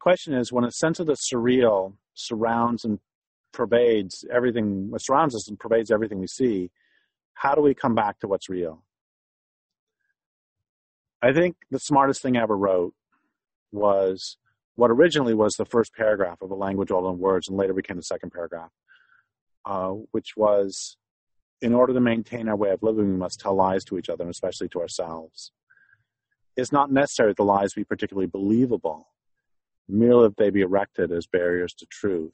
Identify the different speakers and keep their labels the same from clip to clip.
Speaker 1: question is, when a sense of the surreal surrounds and pervades everything, what surrounds us and pervades everything we see, how do we come back to what's real? I think the smartest thing I ever wrote was what originally was the first paragraph of A Language Older Than Words and later became the second paragraph, which was, in order to maintain our way of living, we must tell lies to each other, and especially to ourselves. It's not necessary that the lies be particularly believable, merely that they be erected as barriers to truth.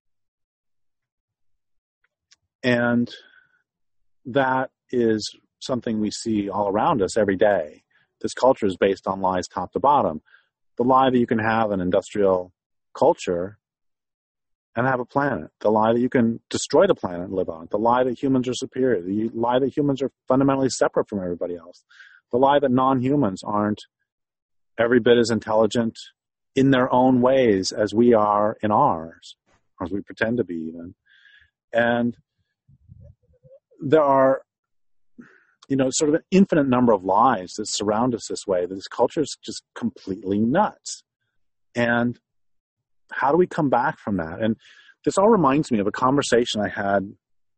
Speaker 1: And that is something we see all around us every day. This culture is based on lies top to bottom. The lie that you can have an industrial culture and have a planet. The lie that you can destroy the planet and live on. The lie that humans are superior. The lie that humans are fundamentally separate from everybody else. The lie that non-humans aren't every bit as intelligent in their own ways as we are in ours, or as we pretend to be even. And there are, sort of an infinite number of lies that surround us this way, that this culture is just completely nuts. And how do we come back from that? And this all reminds me of a conversation I had,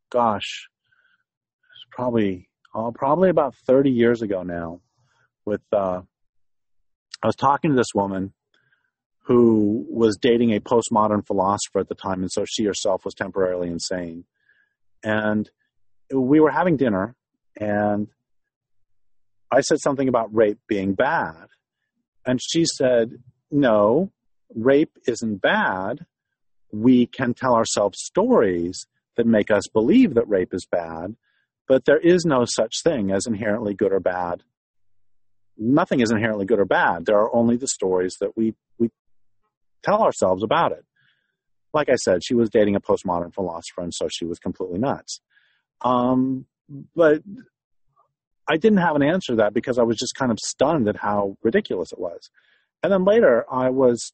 Speaker 1: probably about 30 years ago now, with, I was talking to this woman who was dating a postmodern philosopher at the time, and so she herself was temporarily insane. And we were having dinner, and I said something about rape being bad. And she said, no, rape isn't bad. We can tell ourselves stories that make us believe that rape is bad, but there is no such thing as inherently good or bad. Nothing is inherently good or bad. There are only the stories that we tell ourselves about it. Like I said, she was dating a postmodern philosopher, and so she was completely nuts. But I didn't have an answer to that because I was just kind of stunned at how ridiculous it was. And then later I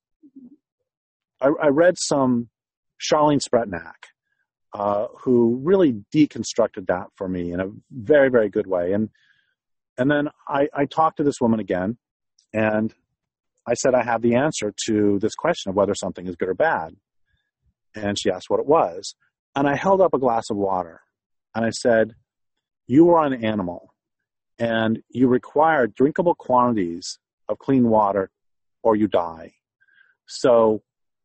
Speaker 1: read some Charlene Spretnak, who really deconstructed that for me in a very, very good way. And then I talked to this woman again, and I said, I have the answer to this question of whether something is good or bad. And she asked what it was. And I held up a glass of water, and I said, you are an animal, and you require drinkable quantities of clean water or you die. So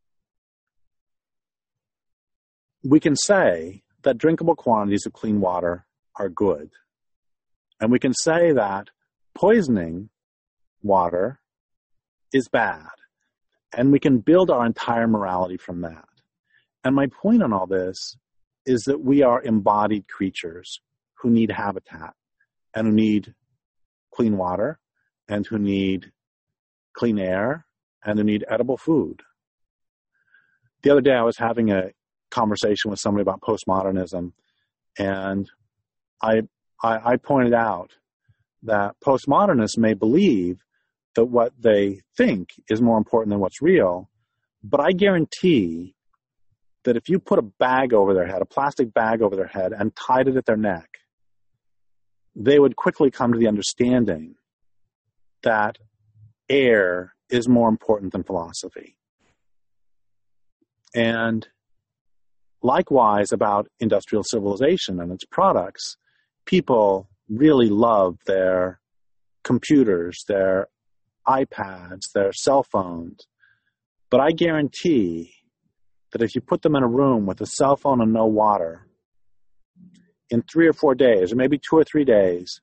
Speaker 1: we can say that drinkable quantities of clean water are good. And we can say that poisoning water is bad. And we can build our entire morality from that. And my point on all this is that we are embodied creatures who need habitat and who need clean water and who need clean air and who need edible food. The other day I was having a conversation with somebody about postmodernism, and I pointed out that postmodernists may believe that what they think is more important than what's real, but I guarantee that if you put a bag over their head, a plastic bag over their head, and tied it at their neck, they would quickly come to the understanding that air is more important than philosophy. And likewise about industrial civilization and its products, people really love their computers, their iPads, their cell phones. But I guarantee that if you put them in a room with a cell phone and no water, in 3 or 4 days, or maybe 2 or 3 days,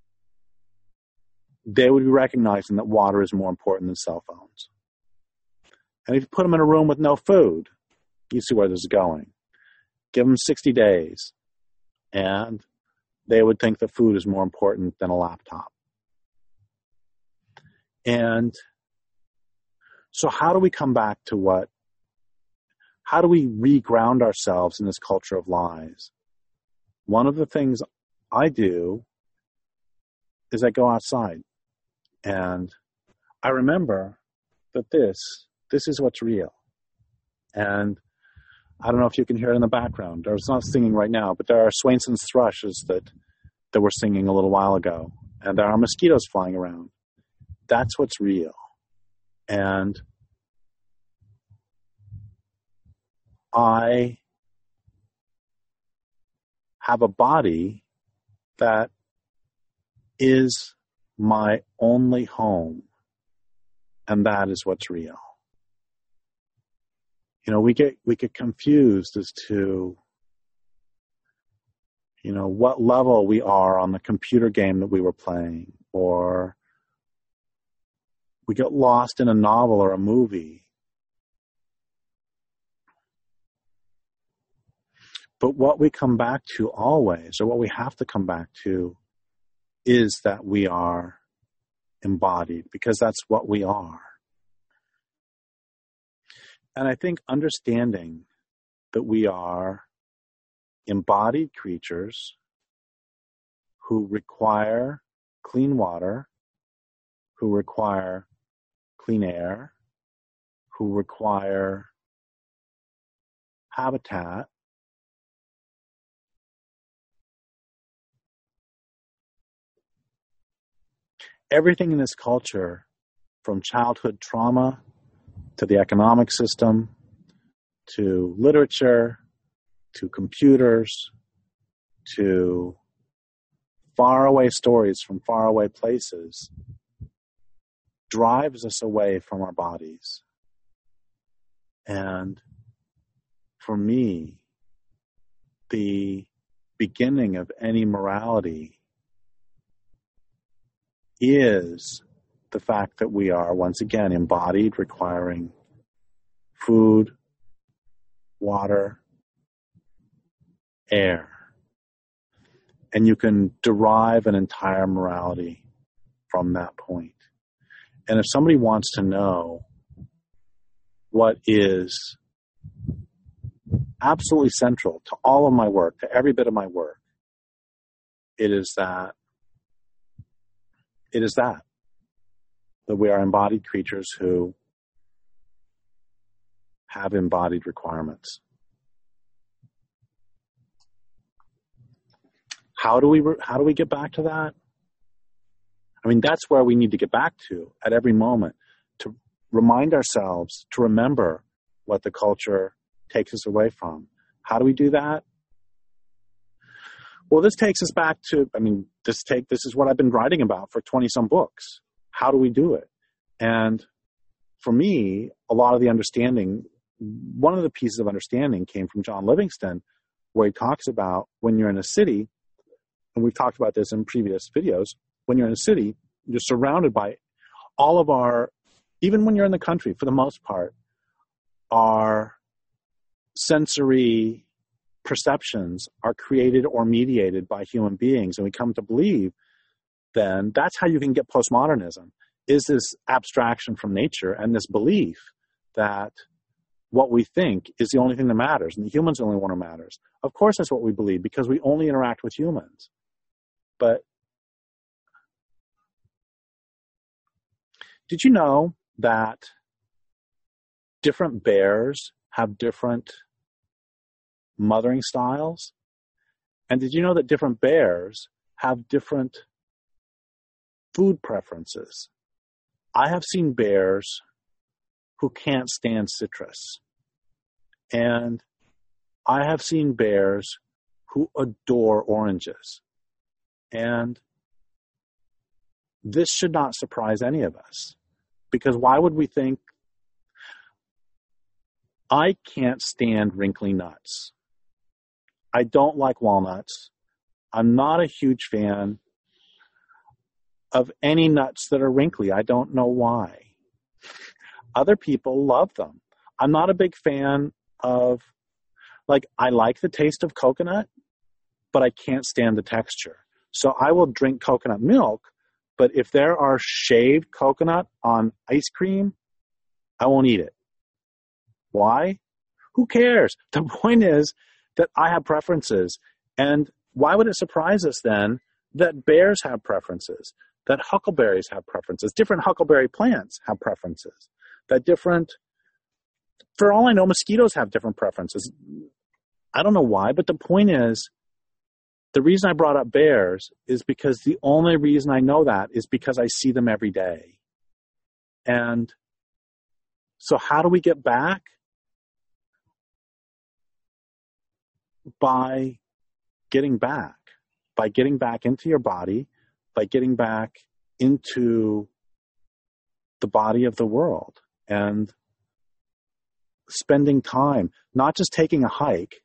Speaker 1: they would be recognizing that water is more important than cell phones. And if you put them in a room with no food, you see where this is going. Give them 60 days, and they would think that food is more important than a laptop. And so how do we come back to how do we reground ourselves in this culture of lies? One of the things I do is I go outside, and I remember that this is what's real. And I don't know if you can hear it in the background. It's not singing right now, but there are Swainson's thrushes that were singing a little while ago, and there are mosquitoes flying around. That's what's real. And I have a body that is my only home, and that is what's real. We get confused as to, what level we are on the computer game that we were playing, or we get lost in a novel or a movie. But what we come back to always, or what we have to come back to, is that we are embodied, because that's what we are. And I think understanding that we are embodied creatures who require clean water, who require clean air, who require habitat, everything in this culture, from childhood trauma to the economic system, to literature, to computers, to faraway stories from faraway places, drives us away from our bodies. And for me, the beginning of any morality is the fact that we are, once again, embodied, requiring food, water, air. And you can derive an entire morality from that point. And if somebody wants to know what is absolutely central to all of my work, to every bit of my work, it is that we are embodied creatures who have embodied requirements. How do we get back to that? I mean, that's where we need to get back to at every moment, to remind ourselves, to remember what the culture takes us away from. How do we do that? Well, this takes us back to, this is what I've been writing about for 20-some books. How do we do it? And for me, a lot of the understanding, one of the pieces of understanding came from John Livingston, where he talks about when you're in a city, and we've talked about this in previous videos, when you're in a city, you're surrounded by all of our, even when you're in the country, for the most part, our sensory perceptions are created or mediated by human beings. And we come to believe then that's how you can get postmodernism, is this abstraction from nature and this belief that what we think is the only thing that matters and the human's the only one who matters. Of course that's what we believe, because we only interact with humans. But did you know that different bears have different mothering styles? And did you know that different bears have different food preferences? I have seen bears who can't stand citrus. And I have seen bears who adore oranges. And this should not surprise any of us, because why would we think? I can't stand wrinkly nuts. I don't like walnuts. I'm not a huge fan of any nuts that are wrinkly. I don't know why. Other people love them. I'm not a big fan of, I like the taste of coconut, but I can't stand the texture. So I will drink coconut milk, but if there are shaved coconut on ice cream, I won't eat it. Why? Who cares? The point is that I have preferences. And why would it surprise us then that bears have preferences, that huckleberries have preferences, different huckleberry plants have preferences, that for all I know, mosquitoes have different preferences. I don't know why, but the point is, the reason I brought up bears is because the only reason I know that is because I see them every day. And so how do we get back? by getting back into your body, by getting back into the body of the world and spending time, not just taking a hike,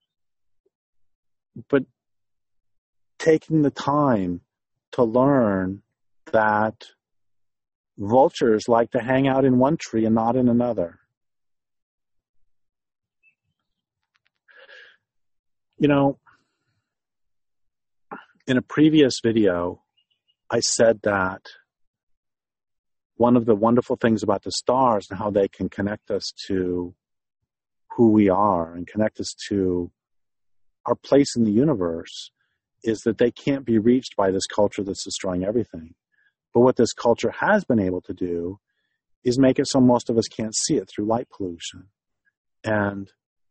Speaker 1: but taking the time to learn that vultures like to hang out in one tree and not in another. You know, in a previous video, I said that one of the wonderful things about the stars and how they can connect us to who we are and connect us to our place in the universe is that they can't be reached by this culture that's destroying everything. But what this culture has been able to do is make it so most of us can't see it through light pollution. And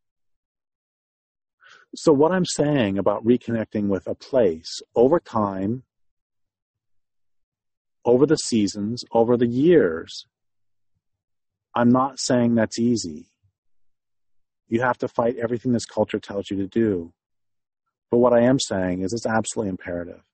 Speaker 1: so what I'm saying about reconnecting with a place over time, over the seasons, over the years, I'm not saying that's easy. You have to fight everything this culture tells you to do. But what I am saying is it's absolutely imperative.